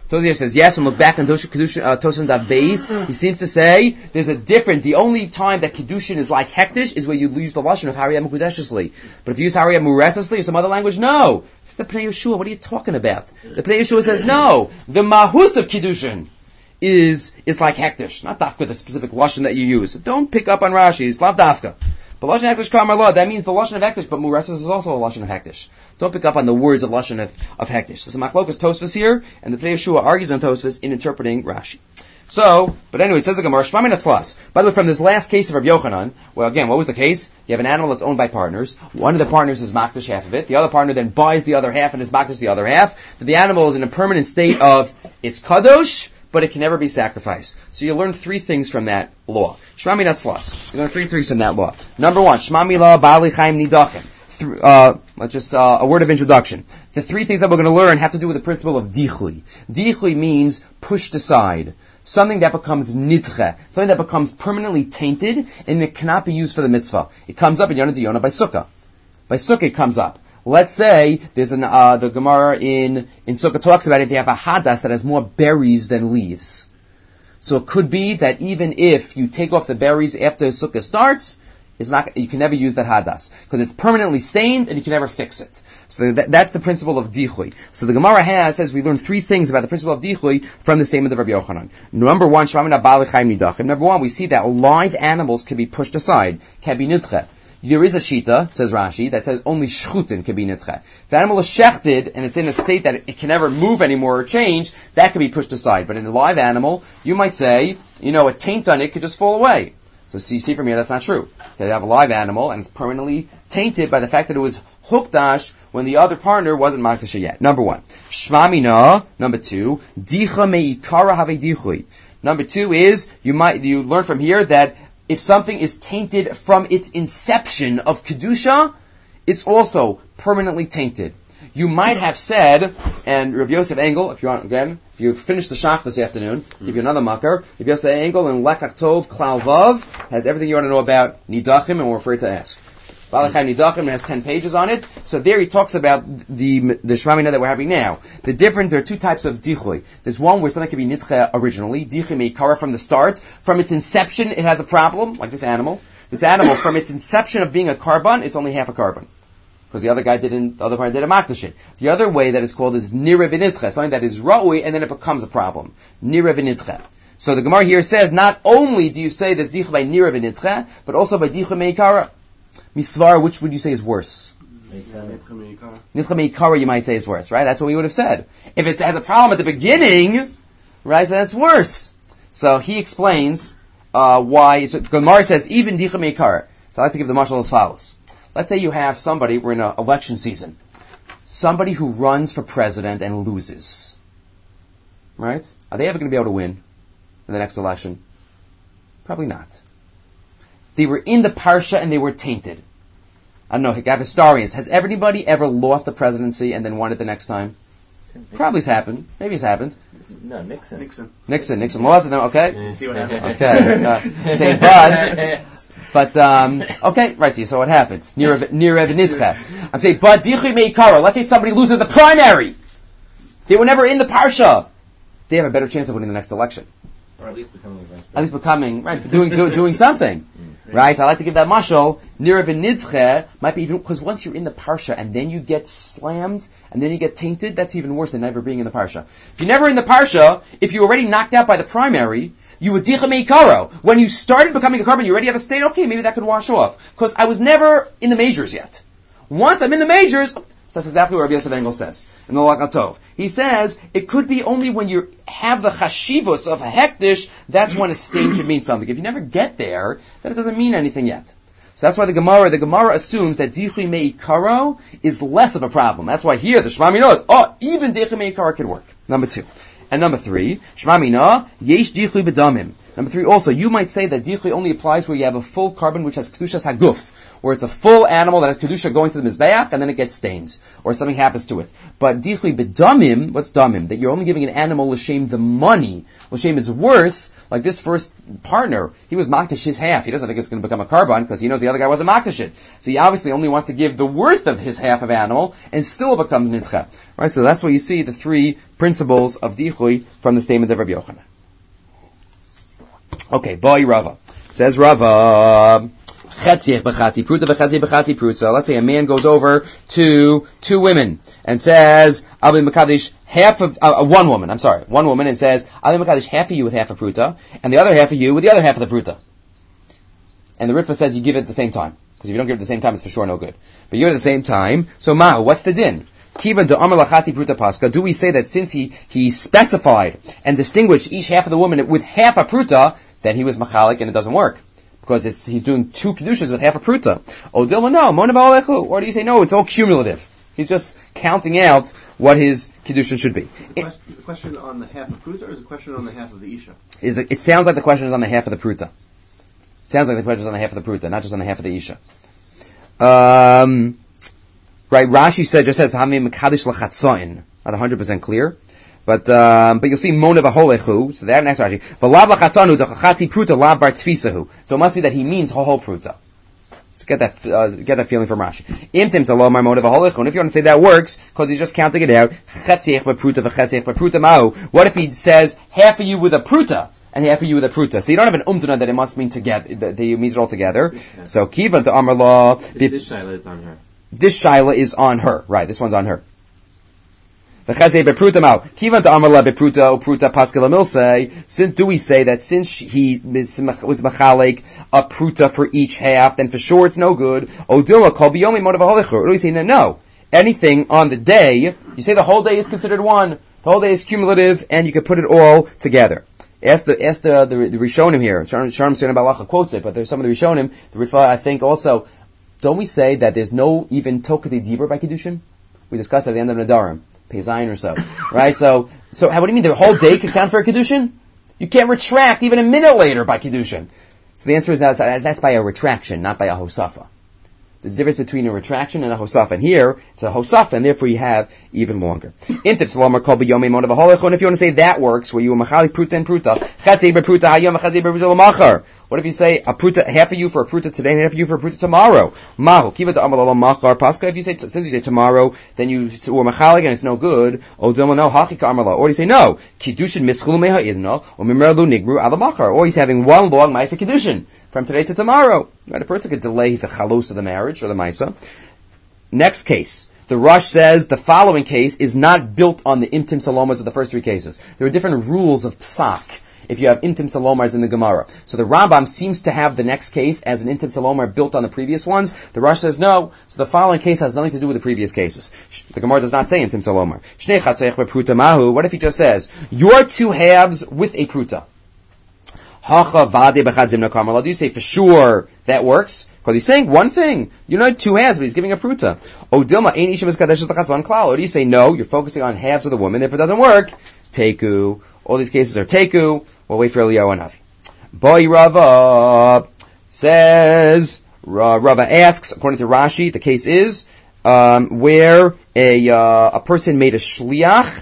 Tozer says yes, and look back on Kedushin uh, Tosin Dav Beis. He seems to say there's a different. The only time that Kedushin is like hektish is where you use the lashon of Hariyah Mekudeshesli. But if you use Hariyah Muresesli or some other language, no. It's the Pnei Yeshua. What are you talking about? The Pnei Yeshua says no. The mahus of Kedushin is is like hektish, not dafka the specific lashon that you use. So don't pick up on Rashi. It's lav dafka. But lashon hektish kamar law, that means the lashon of hektish, but mureses is also a lashon of hektish. Don't pick up on the words of lashon of, of hektish. There's a machlokas Tosfos here, and the Pnei Yeshua argues on Tosfos in interpreting Rashi. So, but anyway, it says the Gemara, Shvami Natzlas. By the way, from this last case of Rabbi Yochanan, well again, what was the case? You have an animal that's owned by partners. One of the partners is makdash half of it. The other partner then buys the other half and is makdash the other half. The animal is in a permanent state of, it's kadosh, but it can never be sacrificed. So you learn three things from that law. Shmami Natzlas. You learn three things from that law. Number one, Shmami La Bali Chaim Nidachim. Th- uh, let's just, uh, a word of introduction. The three things that we're going to learn have to do with the principle of dichli. Dichli means pushed aside. Something that becomes nidche. Something that becomes permanently tainted and it cannot be used for the mitzvah. It comes up in Yonah Diyonah by Sukkah. By Sukkah it comes up. Let's say there's an uh, the Gemara in in Sukkah talks about if you have a hadas that has more berries than leaves. So it could be that even if you take off the berries after Sukkah starts, it's not you can never use that hadas because it's permanently stained and you can never fix it. So that, that's the principle of dichui. So the Gemara has says we learn three things about the principle of dichui from the statement of Rabbi Yochanan. Number one, Shmamina Bali Chaim Nidachim. Number one, we see that live animals can be pushed aside, can be nidche. There is a shita, says Rashi, that says only shchutin can be nidche. If the animal is shechted and it's in a state that it can never move anymore or change, that can be pushed aside. But in a live animal, you might say, you know, a taint on it could just fall away. So, so you see from here, that's not true. You have a live animal and it's permanently tainted by the fact that it was hukdash when the other partner wasn't makdash yet. Number one. Shmamina. Number two. Dicha meikara have dichui. Number two is, you might, you learn from here that if something is tainted from its inception of Kedusha, it's also permanently tainted. You might have said, and Rabbi Yosef Engel, if you want, again, if you finish the shaf this afternoon, give you another makar, Rabbi Yosef Engel in Lekach Tov, Klal Vav, has everything you want to know about Nidachim, and we're afraid to ask. Balachai Nidachim has ten pages on it, so there he talks about the the Shmamina that we're having now. The different, there are two types of Dichui. There's one where something can be Nitche originally, Dichui Meikara from the start, from its inception it has a problem, like this animal. This animal, from its inception of being a carbon, it's only half a carbon. Because the other guy didn't, the other part did a makdash. The other way that is called is nira v'nitche, something that is ra'ui, and then it becomes a problem. Nira v'nitche. So the Gemara here says, not only do you say there's dicha by nira v'nitche, but also by dicha meikara. Misvar, which would you say is worse? Nitche meikara you might say is worse, right? That's what we would have said. If it has a problem at the beginning, right, so that's worse. So he explains, uh, why, so Gemara says, even dicha meikara. So I like to give the mashal as follows. Let's say you have somebody, we're in an election season, somebody who runs for president and loses. Right? Are they ever going to be able to win in the next election? Probably not. They were in the parsha and they were tainted. I don't know, I have historians. Has anybody ever lost the presidency and then won it the next time? Probably it's happened. Maybe it's happened. No, Nixon. Nixon. Nixon. Nixon lost it. Okay. See what happens. Okay. Uh, okay, but... But, um, okay, right, so you saw what happens. Near Evanitcha. I'm saying, but Dichri Meikara, let's say somebody loses the primary. They were never in the Parsha. They have a better chance of winning the next election. Or at least becoming a vice president. At least becoming, right, doing, do, doing something. Mm, right, so I like to give that mashal. Near Evanitcha might be even, because once you're in the Parsha and then you get slammed and then you get tainted, that's even worse than never being in the Parsha. If you're never in the Parsha, if you're already knocked out by the primary, you would dicha meikaro. When you started becoming a carbon, you already have a state, okay, maybe that could wash off. Because I was never in the majors yet. Once I'm in the majors, so that's exactly what Rabbi Yosef Engel says in the Lekach Tov. He says, it could be only when you have the chashivos of a hektish, that's when a stain could mean something. If you never get there, then it doesn't mean anything yet. So that's why the Gemara, the Gemara assumes that dichi meikaro is less of a problem. That's why here the Shmami knows, oh, even dichi meikaro could work. Number two. And number three, Shmamina, yesh dichui b'damim. Number three, also, you might say that Dichui only applies where you have a full carbon which has Kedushas Haguf, where it's a full animal that has Kedusha going to the Mizbeach, and then it gets stains, or something happens to it. But Dichui B'damim, what's Damim? That you're only giving an animal L'shem the money, L'shem its worth, like this first partner, he was Makdash his half. He doesn't think it's going to become a carbon, because he knows the other guy wasn't Makdash it. So he obviously only wants to give the worth of his half of animal, and still becomes Nitzcha. Right, so that's where you see the three principles of Dichui from the statement of Rabbi Yochanan. Okay, Boi Rava. Says Rava, Chetziach b'chatzi pruta b'chetziach b'chatzi pruta. Let's say a man goes over to two women and says, I'll be Mekadesh half of, uh, one woman, I'm sorry, one woman, and says, I'll be Mekadesh half of you with half a pruta, and the other half of you with the other half of the pruta. And the Ritva says you give it at the same time. Because if you don't give it at the same time, it's for sure no good. But you give it at the same time, so Mahu, what's the din? Kiva de Amar Lachati Pruta Pascha, do we say that since he, he specified and distinguished each half of the woman with half a pruta, then he was machalik and it doesn't work? Because it's, he's doing two kedushas with half a pruta. O Dilma, no, Monav Alechu. Or do you say, no, it's all cumulative. He's just counting out what his kedushin should be. The question, the question on the half of pruta, or is the question on the half of the isha? Is it, it sounds like the question is on the half of the pruta. It sounds like the question is on the half of the pruta, not just on the half of the isha. Um... Right, Rashi said, just says, "V'hamim mekadesh lachatzain." Not one hundred percent clear, but um, but you'll see mona v'holechu. So that next Rashi, v'lav lachatzanu dechachati pruta lav bar tfisahu. So it must be that he means whole pruta. So get that uh, get that feeling from Rashi. Imtim salomar mona v'holechu. And if you want to say that works, because he's just counting it out, chetziach b'pruta v'chetziach b'pruta ma'u. What if he says half of you with a pruta and half of you with a pruta? So you don't have an umtuna that it must mean together. That he means it all together. Okay. So kiva to amar law. This shaila is on her. This shaila is on her. Right, this one's on her. Since do we say that since he was machalik a pruta for each half, then for sure it's no good. Or do we say no, no. Anything on the day, you say the whole day is considered one. The whole day is cumulative, and you can put it all together. Ask the ask the the, the Rishonim here. Sharm Sharm Balacha quotes it, but there's some of the Rishonim. The Ritva, I think, also. Don't we say that there's no even Tokadei Dibur by Kiddushin? We discussed at the end of Nadarim, Peizayin or so. Right? So, so how, what do you mean the whole day could count for a Kiddushin? You can't retract even a minute later by Kiddushin. So the answer is that that's by a retraction, not by a Hosafa. There's a difference between a retraction and a Hosafa. And here, it's a Hosafa, and therefore you have even longer. And if you want to say that works, where you are Machali Pruta and Pruta, what if you say a pruta, half of you for a pruta today and half of you for a pruta tomorrow? Mahu. Kiva the amalala machar paska. If you say, since you say tomorrow, then you were machalik and it's no good. O dilma no hachika amala. Or you say no. Kiddushin mischulu meha idna. Or mimerlu nigru ala machar. Or he's having one long maisa kiddushin from today to tomorrow. Right? A person could delay the chalos of the marriage or the maisa. Next case. The Rush says the following case is not built on the imtim salomas of the first three cases. There are different rules of psak if you have intim salomars in the Gemara. So the Rambam seems to have the next case as an intim salomar built on the previous ones. The Rush says no. So the following case has nothing to do with the previous cases. The Gemara does not say intim salomar. Shnei chatzayich bepruta mahu. What if he just says your two halves with a pruta? Hacha vade b'chad zimna karmala. Do you say for sure that works? Because he's saying one thing. You know two halves, but he's giving a pruta. O dilma ein ishim eskadesh l'chasvan klal. Or do you say no? You're focusing on halves of the woman. If it doesn't work, teku. All these cases are teku. We'll wait for Eliyahu and Havi. Boy Rava says, Rava asks, according to Rashi, the case is um, where a uh, a person made a shliach,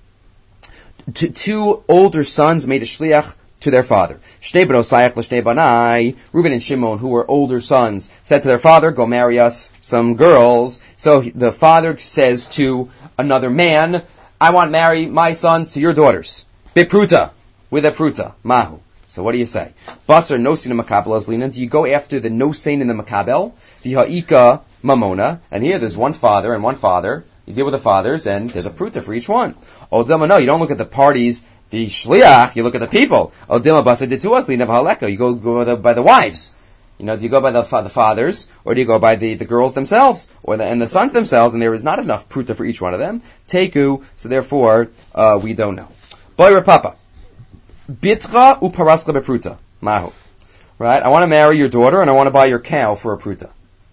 t- two older sons made a shliach to their father. Shnei b'no sayach l'shnei banai. Reuven and Shimon, who were older sons, said to their father, go marry us some girls. So the father says to another man, I want to marry my sons to your daughters. Bipruta. With a pruta. Mahu. So what do you say? Basar no sin in makabel azlina. Do you go after the no sin in the makabel? The ha'ika mamona. And here there's one father and one father. You deal with the fathers and there's a pruta for each one. Odilma, no, you don't look at the parties, the shliach, you look at the people. Odilma basar ditu azlina v'haleka. You go, go by, the, by the wives. You know, do you go by the, the fathers, or do you go by the, the girls themselves, or the, and the sons themselves, and there is not enough pruta for each one of them? Teku, so therefore, uh, we don't know. Boy Papa. Bitra uparascha bepruta. Mahu. Right? I want to marry your daughter and I want to buy your cow for a pruta.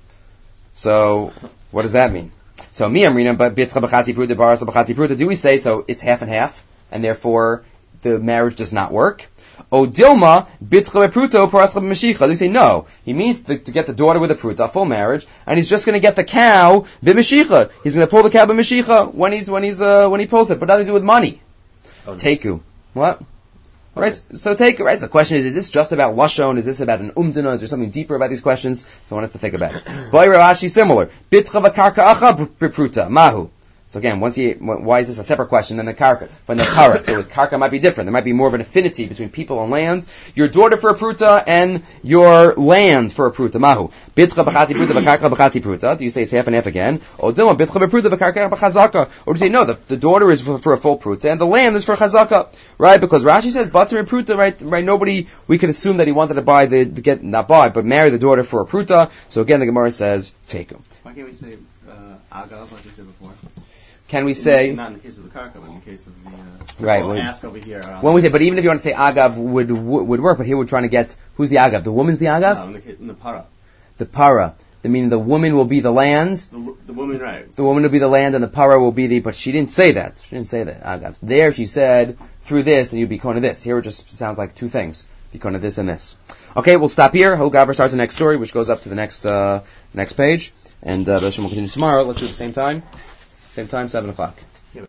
So, what does that mean? So, mi amrina, but bitra b'chatzi pruta, barasa b'chatzi pruta. Do we say so it's half and half, and therefore the marriage does not work. O Dilma bitcha bepruto parascha b'mashicha. They say no. He means to, to get the daughter with a pruta, full marriage, and he's just going to get the cow b'mashicha. He's going to pull the cow b'mashicha when he's when he's uh, when he pulls it, but nothing to do with money. Oh, Teku. What? Right, so take right. So the question is: is this just about lashon? Is this about an umdana? Is there something deeper about these questions? So I want us to think about it. Boy Rashi similar. Bitcha v'karka acha b'pruta mahu. So again, once he, why is this a separate question than the karka, from the kara? So with karka might be different. There might be more of an affinity between people and lands. Your daughter for a pruta and your land for a pruta. Mahu. Bitcha b'chati pruta v'karka b'chati pruta. Do you say it's half and half again? Or dilma bitcha b'pruta v'karka b'chazaka. Or do you say no, the, the daughter is for, for a full pruta and the land is for chazaka. Right? Because Rashi says batzar pruta, right? Right? Nobody, we could assume that he wanted to buy the, to get, not buy, but marry the daughter for a pruta. So again, the Gemara says, take him. Why can't we say uh, agav like we said before? Can we say, not in the case of the karka, but in the case of the uh, right? we'll When, ask over here. Uh, when we say, but even if you want to say agav would would work, but here we're trying to get who's the agav? The woman's the agav? no, in the, ca- in the para. The para. The meaning the woman will be the land. The, the woman, right? The woman will be the land, and the para will be the. But she didn't say that. She didn't say that agav. There she said through this, and you become of this. Here it just sounds like two things: become of this and this. Okay, we'll stop here. Hogaver starts the next story, which goes up to the next uh, next page, and uh, we'll continue tomorrow. Let's do it at the same time. Same time, seven o'clock.